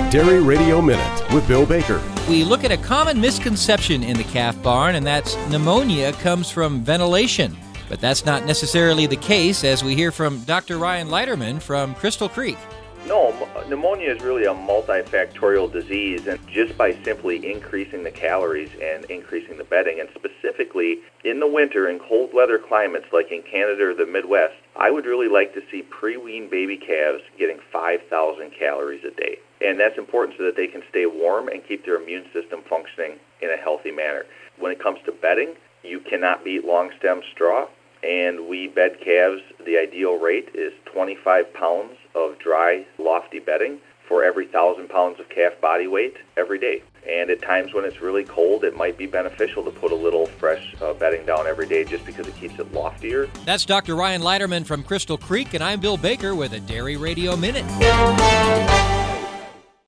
Dairy Radio Minute with Bill Baker. We look at a common misconception in the calf barn, and that's pneumonia comes from ventilation. But that's not necessarily the case, as we hear from Dr. Ryan Leiterman from Crystal Creek. No, pneumonia is really a multifactorial disease, and just by simply increasing the calories and increasing the bedding, and specifically in the winter in cold weather climates like in Canada or the Midwest, I would really like to see pre-weaned baby calves getting 5,000 calories a day. And that's important so that they can stay warm and keep their immune system functioning in a healthy manner. When it comes to bedding, you cannot beat long stem straw, and we bed calves. The ideal rate is 25 pounds of dry, lofty bedding for every 1,000 pounds of calf body weight every day. And at times when it's really cold, it might be beneficial to put a little fresh bedding down every day just because it keeps it loftier. That's Dr. Ryan Leiterman from Crystal Creek, and I'm Bill Baker with a Dairy Radio Minute.